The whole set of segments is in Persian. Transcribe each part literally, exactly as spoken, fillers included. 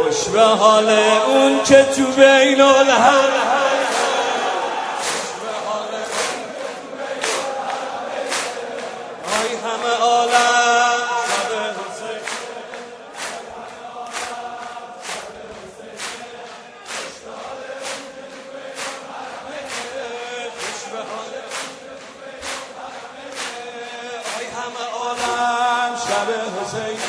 خوش به حال اون که تو بین الحرمین آی همه عالم شب حسین خوش به حال آی همه عالم شب حسین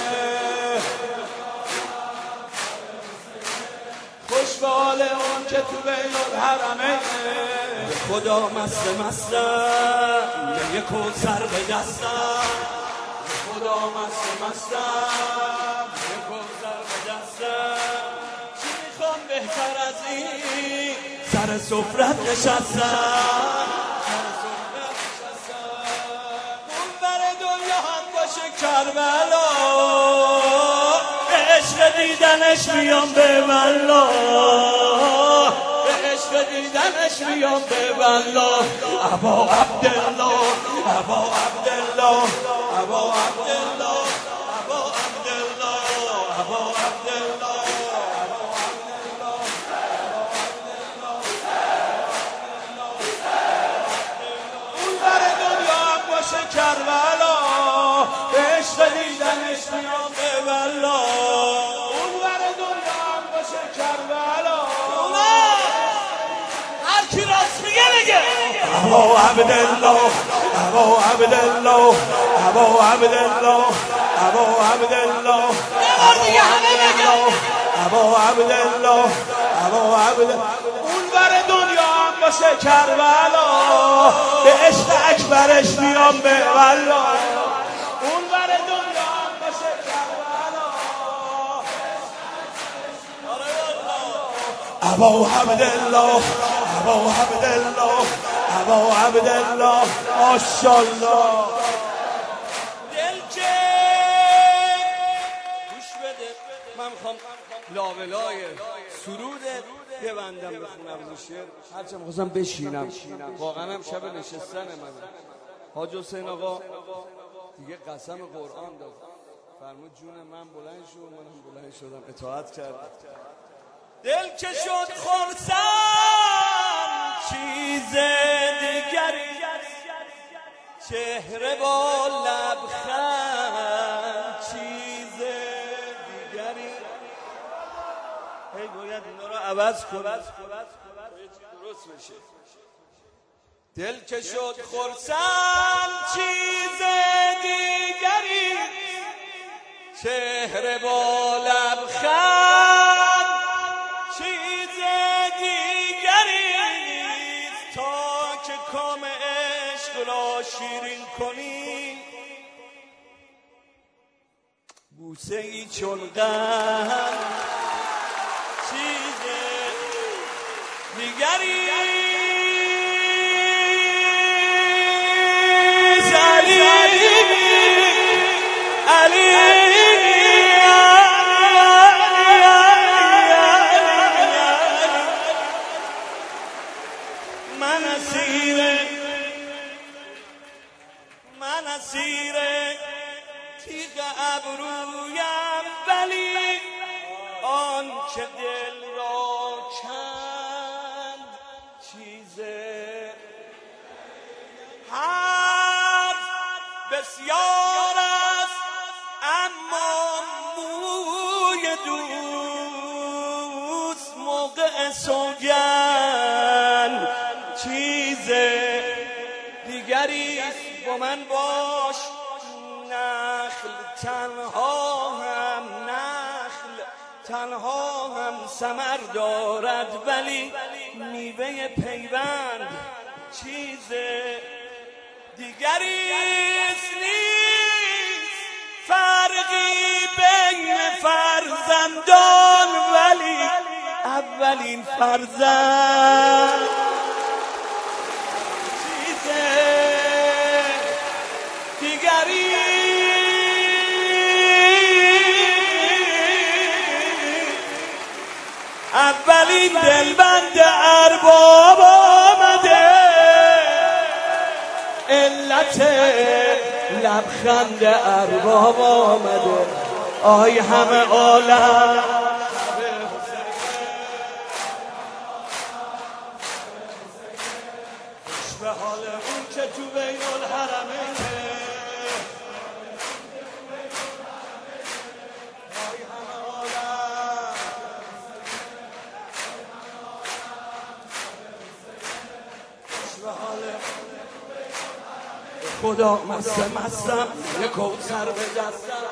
خوش به حال اون که تو بین الحرمین خدا مست مستم یک کوثر به دستم خدا مست مستم یک کوثر به دستم چی میخوام بهتر از این سر سفرت نشستم سر سفرت نشستم اون بر دنیا هم باشه کربلا به عشق دیدنش میام به والله عشق دیدنش میام به والله ابا عبدالله ابا عبدالله ابا عبدالله ابا عبدالله ابا عبدالله اون بر دنیا هم باشه کربلا به عشق دیدنش میام به والله اون بر دنیا هم باشه کربلا کی راست میگه بگه ابا عبدالله ابا عبدالله ابا عبدالله ابا عبدالله ابا عبدالله ابا عبدالله اون بر دنیا هم باشه کربلا به عشق اکبرش میام به والله اون بر دنیا هم باشه کربلا ابا عبدالله ابا عبدالله ابا عبدالله ماشاءالله دل که گوش بده من میخوام لابلای سرود ببندم بخونم رو شعر هرچه میخواستم بشینم واقعا هم شب نشستن من حاج حسین آقا دیگه قسم قرآن داد فرمود جون من بلند شد منم بلند شدم اطاعت کردم دل که شد خرسم چیز دیگری چهره با لبخند چیز دیگری هی باید اینا رو عوض کنم درست بشه دل که شد خرسم چیز دیگری چهره با لبخند چیز دیگری تا که کام عشق را شیرین کنی بوسه ای چون غم چیز دیگری علی علی من اسیر تیغ ابرویم ولی آن که دل را کند چیز حرف بسیار است اما موی دوست موقع سوگند چیز دیگری با من باش نخل تنها هم نخل تنها هم ثمر دارد ولی میوه پیوند چیز دیگری نیست فرقی بین فرزندان ولی اولین فرزند چیز دیگری اولین دلبند ارباب آمده علت لبخند ارباب آمده آی همه عالم خدا مست مستم یه کوثر به دستم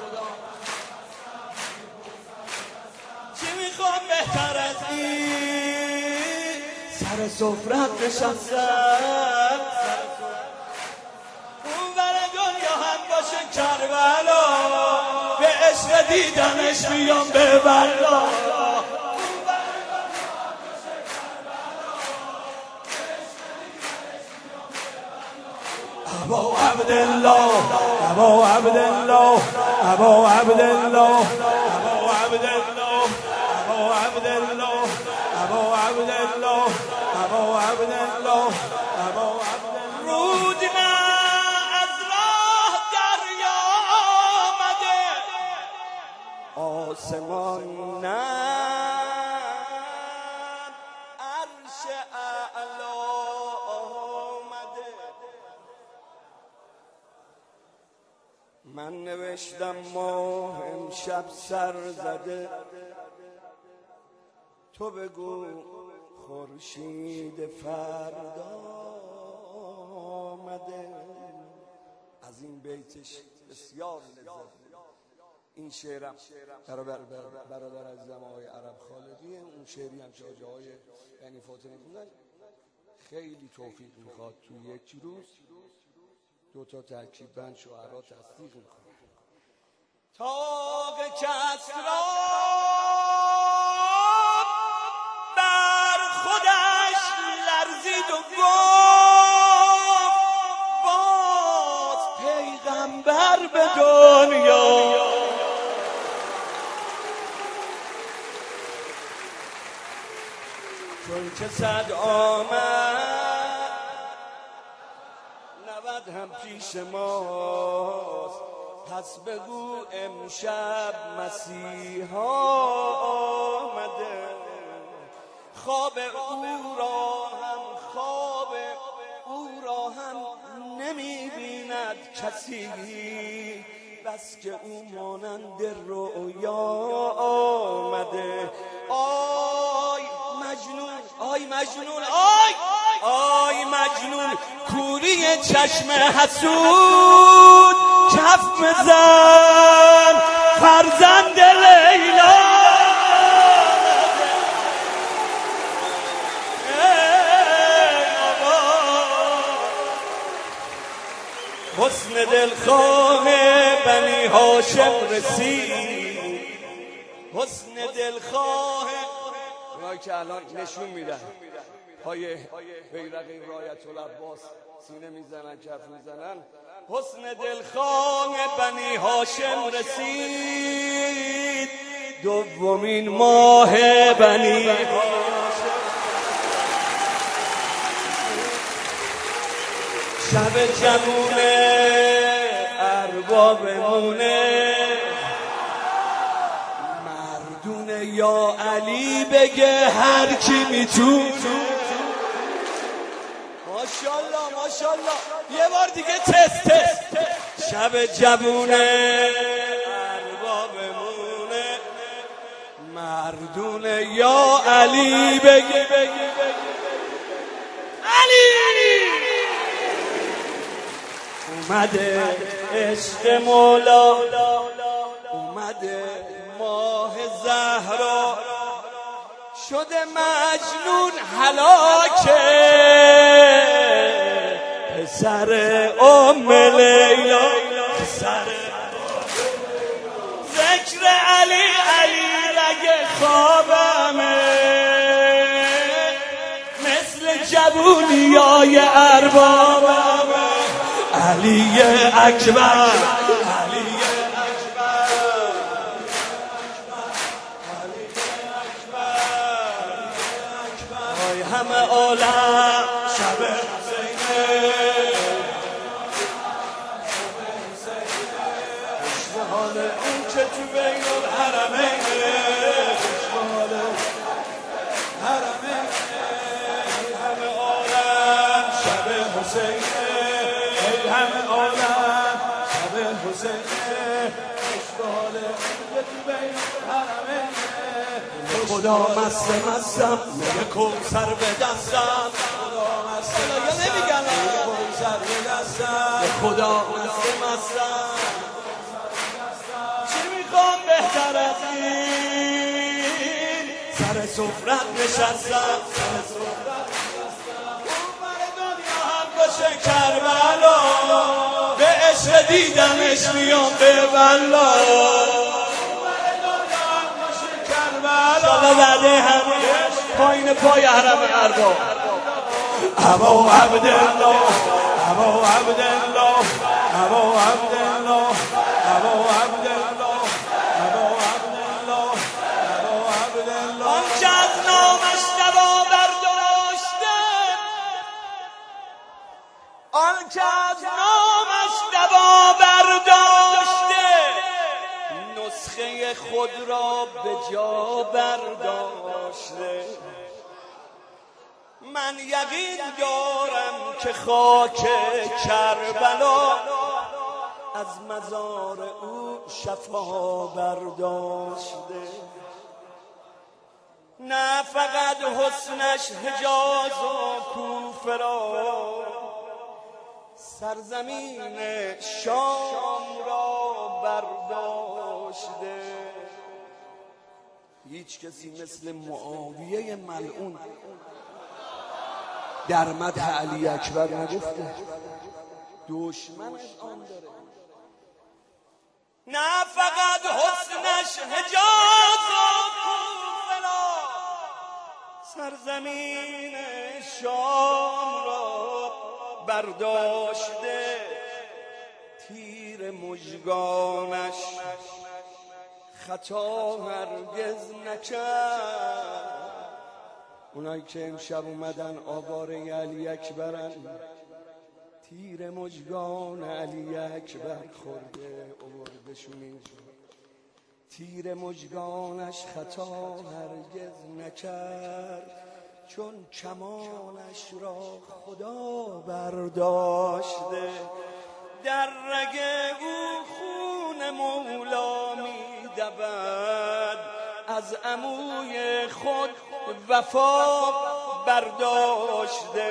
چی میخوام بهتر از این سر سفرت نشستم اون ور دنیا هم باشه کربلا به عشق دیدنش میام به بلا ابا عبدالله ابا عبدالله ابا عبدالله ابا عبدالله ابا عبدالله ابا عبدالله ابا عبدالله ابا عبدالله رودنا از راه دریا آمده آسمان نه عرش اعلا آمده من نوشتم ماه امشب سر زده تو بگو خورشید فردا آمده. از این بیتش بسیار لذت این شعرم برادر برادر عزیزم آقای عرب خالدیه. اون شعری هم که آقای یعنی فاطمی خوندن خیلی توفیق میخواد تو یک روز دو تا ترکیب بند شعرا تصدیق میکنه. تاق کسری بر خودش لرزید و گفت باز پیغمبر به دنیا چون که صد آمد نود هم پیش ماست پس بگو امشب مسیحا آمده. خواب او را هم خواب او را هم نمی بیند کسی بس که او مانند رویا آمده. آی مجنون آی مجنون آی آی مجنون کوری چشم حسود کف بزن فرزند لیلا حسن دلخواه بنی هاشم رسید حسن دلخواه اونایی که الان نشون میدن پای بیرق رایت العباس سینه میزنن کف میزنن حسن دلخواه بنی هاشم رسید دومین ماه بنی هاشم شب جمونه اربابمونه مردونه یا علی بگه هر کی میتونه. ماشاءالله ماشاءالله یه بار دیگه تست تست شب جمونه اربابمونه مردونه یا علی بگه علی اومده عشق مولا اومده ماه زهرا شده مجنون هلاکه پسر ام لیلا پسر ذکر علی علی رگ خوابمه مثل جوونیای اربابمه علی اکبر علی اکبر علی اکبر ای همه عالم شب حسینه عشق حال اون که تو بین الحرمینه عشق حال حرمینه ای همه عالم شب حسینه همه عالم شب حسینه عشق حال که تو بین الحرمینه خدا مست مستم میگه کوثر به دستم خدا مست مستم میگه کوثر به دستم خدا مست مستم چی میخوام بهتر از این سر سفرت نشستم سر سفرت نشستم اونور دنیا هم باشه کربلا به عشق دیدمش میام به بلا اونور دنیا هم باشه کربلا شالا بعده همه پایین پای حرم ارباب ابا عبدالله ابا عبدالله ابا عبدالله ابا عبدالله ابا عبدالله ابا عبدالله آنچه از نامش دوا برداشته آنچه از نامش دوا برداشته نسخه خود را به جا برداشته من یقین دارم که خاک کربلا از مزار او شفا برداشته نه فقط حسنش حجاز و کوفه را سرزمین شام را برداشته هیچ کسی مثل معاویه ملعون در مدح علی اکبر نگفته دشمنش آن داره نه فقط حسنش حجاز و کوفه را سرزمین شام را برداشته تیر مژگانش خطا هرگز نکرد اونایی که امشب اومدن آواره علی اکبرن تیر مژگان علی اکبر خورده آوردشون اینجا تیر مژگانش خطا هرگز نکرد چون کمانش را خدا برداشته در رگ او خون مولا می دود از عموی خود وفا برداشته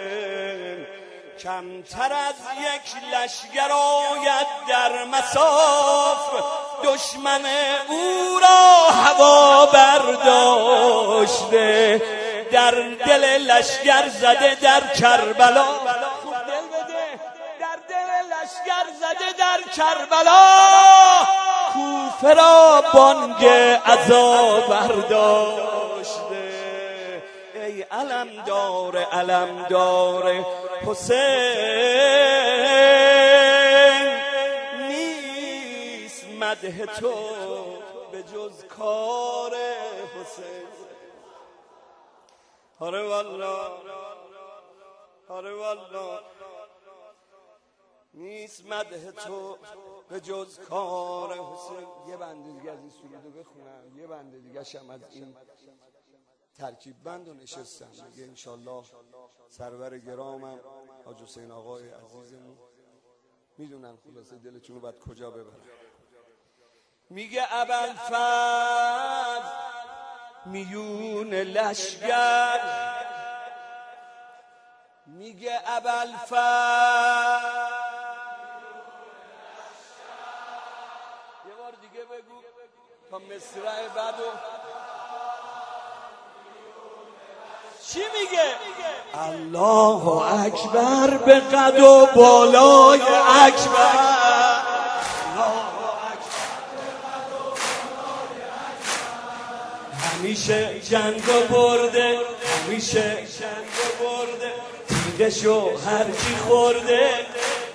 کمتر از یک لشگر آید در مصاف دشمن او را هوا برداشته در دل لشگر زده در کربلا خوب دل بده در دل لشگر زده در کربلا کوفه را بانگ عزا برداشته ای علمدار علمدار حسین نیست مدح تو به جز کار حسین آره والله آره والله نیست مدح تو به جز کار حسین یه بنده دیگه از این سرودو بخونم یه بنده دیگه شم از این ترکیب بند و نشستم دیگه انشالله سرور گرامم حاج حسین آقای عزیزمون میدونن خلاصه دلتون رو باید کجا ببرن میگه ابوالفضل میون لشگر میگه ابوالفضل یه بار دیگه بگو تا مصرع بعدو چی میگه الله اکبر به قد و بالای اکبر همیشه جنگ برده همیشه جنگ برده تیغشو هر کی خورده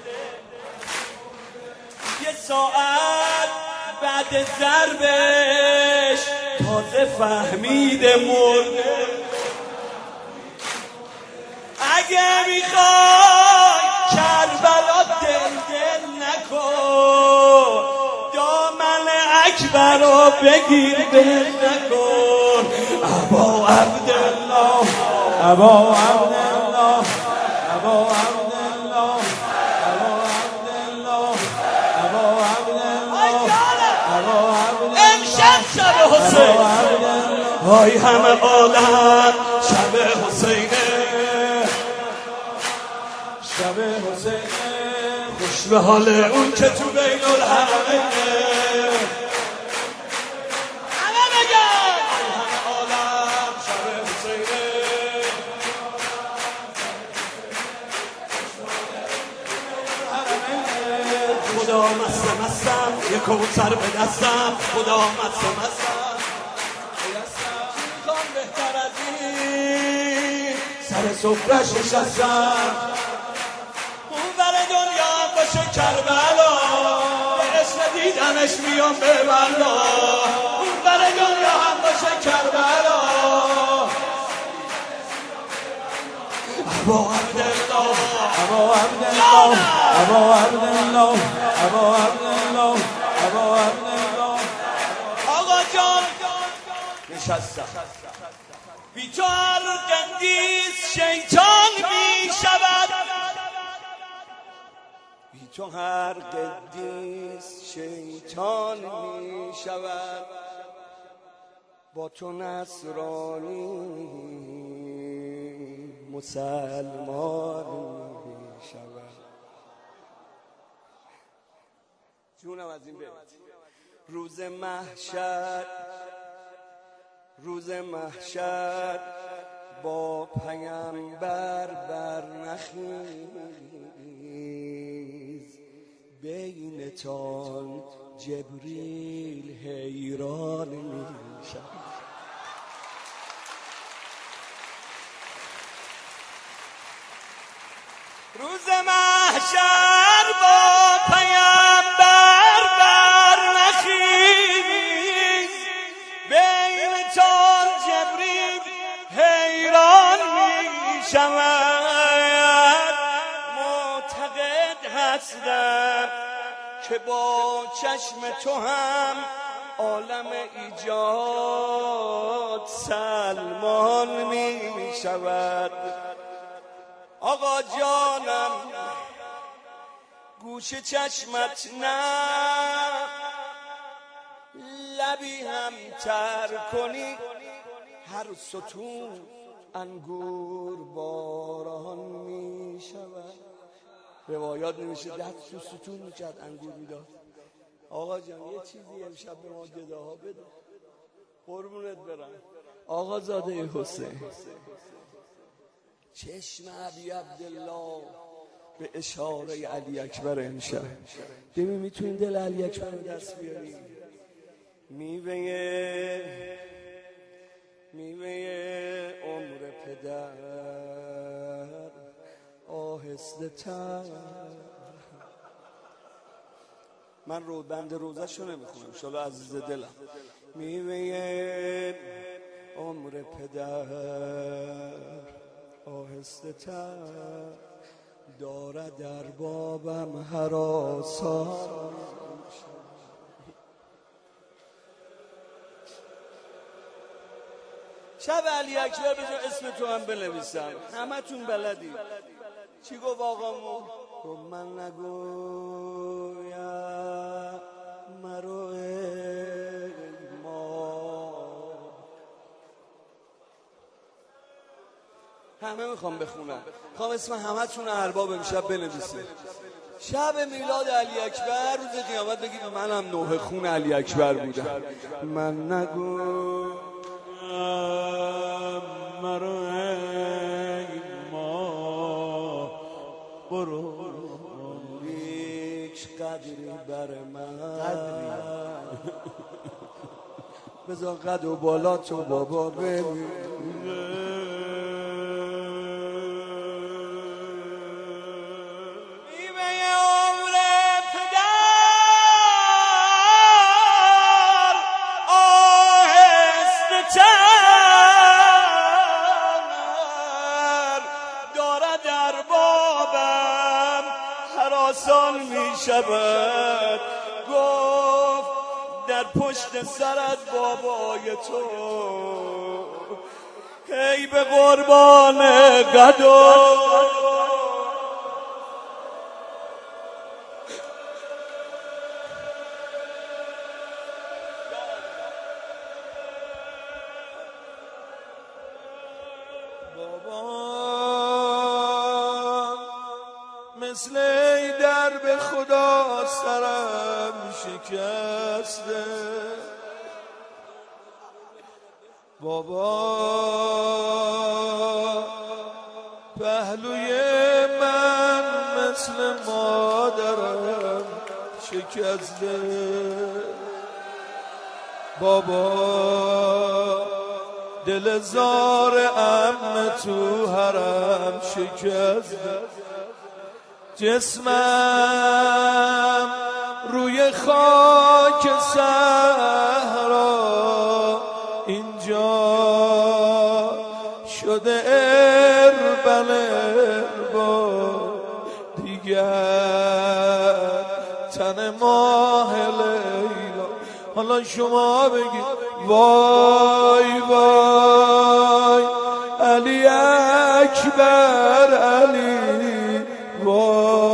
یه ساعت بعد ضربش تازه فهمیده مرده اگه میخوای کربلا دل دل نکن دامن اکبر رو بگیر دل نکن ابا عبدالله ابا عبدالله ابا عبدالله ابا عبدالله ابا عبدالله ابا عبدالله امشب شب حسین های همه عالم شب حسینه شب حسین به حال اون که تو بین الحرمینه. همه بگن همه عالم شب حسینه. خدا مست مستم یک کوثر به دستم. خدا مست مستم میخوام بهتر از این سر سفرش نشستم. اون بر دنیا هم باشه کربلا به اسم دیدنش میام به بلا. اون بر دنیا هم باشه کربلا ابا عبدالله ابا عبدالله ابا عبدالله ابا عبدالله ابا عبدالله. آقا جان نشستم بی تو هر قندیس شیطان می شود. بی تو هر قدیس شیطان می شود. با تو نصرانی مسلمان می شود. جونم از این بیت. روز محشر روز محشر با پیامبر بر نخیز. بینتان جبریل حیران می شود. روز محشر با پیامبر بر نخیز. بینتان جبریل حیران می شود. معتقد هستم که با چشم تو هم عالم ایجاد سلمان می شود. آقا جانم گوش چشمت نه لبی هم تر کنی هر ستون انگور باران می شود. روایات نمیشه دست تو ستون میکرد انگور میداد. آقا جان یه چیزی امشب به ما گداها بده قربونت برم. آقا زاده حسین چشم ابی عبدالله به اشاره علی اکبر امشب. ببین میتونی دل علی اکبر رو دست بیاری. میوه میوه عمر پدر آهسته تر. من رو بند روزه شو نمیخونم شالا عزیز دلم. میوه عمر پدر آهسته تر دارد در بابم هراسان. شب علی اکبر بجا اسم تو هم بنویسم همه تون بلدی. چی گفت آقامون؟ گفت من نگویم مرو ای ما. همه میخوام بخونم. میخوام اسم همه تون ارباب امشب بنویسه. شب میلاد علی اکبر روز قیامت بگید منم نوح خون علی اکبر بودم. من نگویم مرو ای ما برو هیچ قدری بر من قدری بذار قد و بالا تو بابا ببین. آسان می شود گفت در پشت سرت بابای تو ای به قربان قدو. مثل ای در به خدا سرم شکسته بابا پهلوی من مثل مادرم شکسته بابا دل زار عمه تو حرم شکسته جسمم روی خاک صحرا اینجا شده اربل اربا دیگر تن ماه لیلا. حالا شما بگید وای وای علی اکبر علی وای